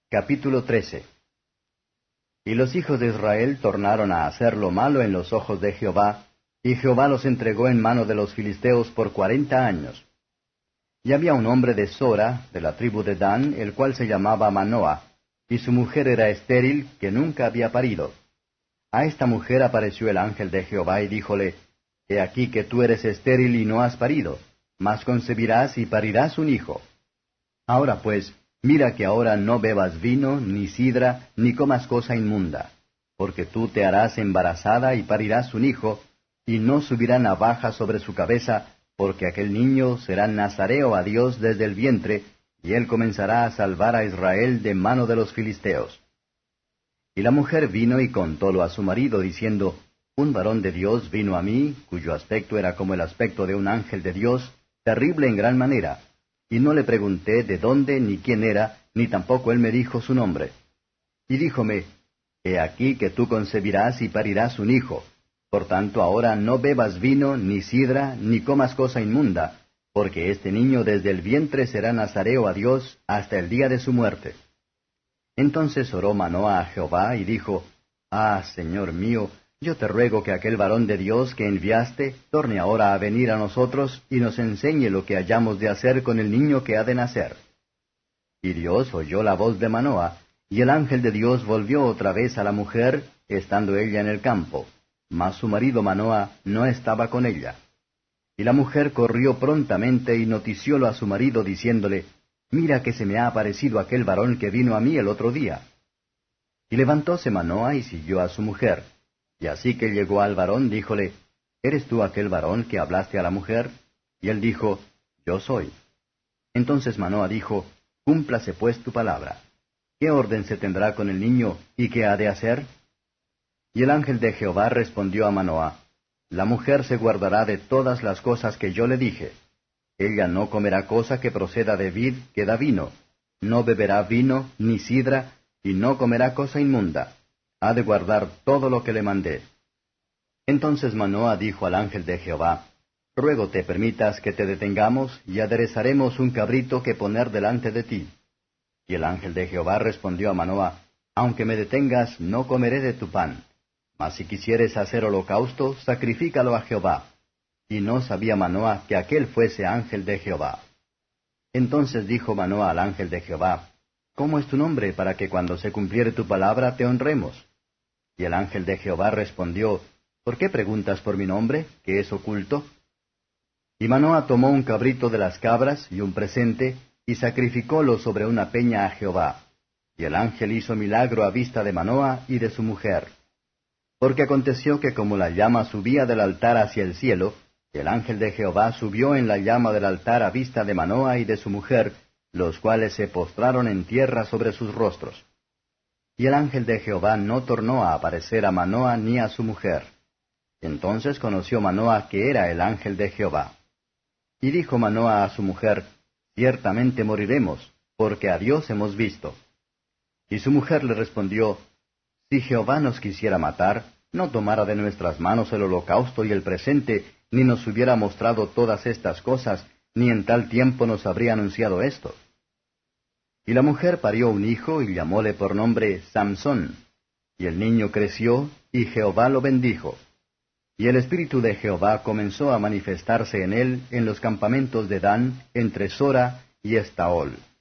Capítulo 13. Y los hijos de Israel tornaron a hacer lo malo en los ojos de Jehová, y Jehová los entregó en mano de los filisteos por 40 años. Y había un hombre de Sora, de la tribu de Dan, el cual se llamaba Manoah, y su mujer era estéril, que nunca había parido. A esta mujer apareció el ángel de Jehová y díjole, He aquí que tú eres estéril y no has parido, mas concebirás y parirás un hijo. Ahora pues, mira que ahora no bebas vino, ni sidra, ni comas cosa inmunda, porque tú te harás embarazada y parirás un hijo, y no subirá navaja sobre su cabeza, porque aquel niño será nazareo a Dios desde el vientre, y él comenzará a salvar a Israel de mano de los filisteos. Y la mujer vino y contólo a su marido, diciendo, Un varón de Dios vino a mí, cuyo aspecto era como el aspecto de un ángel de Dios, terrible en gran manera. Y no le pregunté de dónde ni quién era, ni tampoco él me dijo su nombre. Y díjome, He aquí que tú concebirás y parirás un hijo. Por tanto ahora no bebas vino, ni sidra, ni comas cosa inmunda, porque este niño desde el vientre será nazareo a Dios hasta el día de su muerte. Entonces oró Manoah a Jehová y dijo, Señor mío, yo te ruego que aquel varón de Dios que enviaste torne ahora a venir a nosotros y nos enseñe lo que hayamos de hacer con el niño que ha de nacer. Y Dios oyó la voz de Manoah, y el ángel de Dios volvió otra vez a la mujer, estando ella en el campo, mas su marido Manoah no estaba con ella. Y la mujer corrió prontamente y noticiólo a su marido, diciéndole, Mira que se me ha aparecido aquel varón que vino a mí el otro día. Y levantóse Manoah y siguió a su mujer. Y así que llegó al varón, díjole, ¿Eres tú aquel varón que hablaste a la mujer? Y él dijo, Yo soy. Entonces Manoah dijo, Cúmplase pues tu palabra. ¿Qué orden se tendrá con el niño, y qué ha de hacer? Y el ángel de Jehová respondió a Manoah, La mujer se guardará de todas las cosas que yo le dije. Ella no comerá cosa que proceda de vid que da vino, no beberá vino ni sidra, y no comerá cosa inmunda. Ha de guardar todo lo que le mandé. Entonces Manoah dijo al ángel de Jehová, Ruego te permitas que te detengamos, y aderezaremos un cabrito que poner delante de ti. Y el ángel de Jehová respondió a Manoah, Aunque me detengas, no comeré de tu pan. Mas si quisieres hacer holocausto, sacrifícalo a Jehová. Y no sabía Manoah que aquel fuese ángel de Jehová. Entonces dijo Manoah al ángel de Jehová, ¿Cómo es tu nombre para que cuando se cumpliere tu palabra te honremos? Y el ángel de Jehová respondió, ¿Por qué preguntas por mi nombre, que es oculto? Y Manoah tomó un cabrito de las cabras y un presente, y sacrificólo sobre una peña a Jehová. Y el ángel hizo milagro a vista de Manoah y de su mujer. Porque aconteció que como la llama subía del altar hacia el cielo, el ángel de Jehová subió en la llama del altar a vista de Manoah y de su mujer, los cuales se postraron en tierra sobre sus rostros. Y el ángel de Jehová no tornó a aparecer a Manoah ni a su mujer. Entonces conoció Manoah que era el ángel de Jehová. Y dijo Manoah a su mujer, Ciertamente moriremos, porque a Dios hemos visto. Y su mujer le respondió, Si Jehová nos quisiera matar, no tomara de nuestras manos el holocausto y el presente, ni nos hubiera mostrado todas estas cosas, ni en tal tiempo nos habría anunciado esto. Y la mujer parió un hijo y llamóle por nombre Samsón. Y el niño creció, y Jehová lo bendijo. Y el espíritu de Jehová comenzó a manifestarse en él en los campamentos de Dan, entre Sora y Estaol.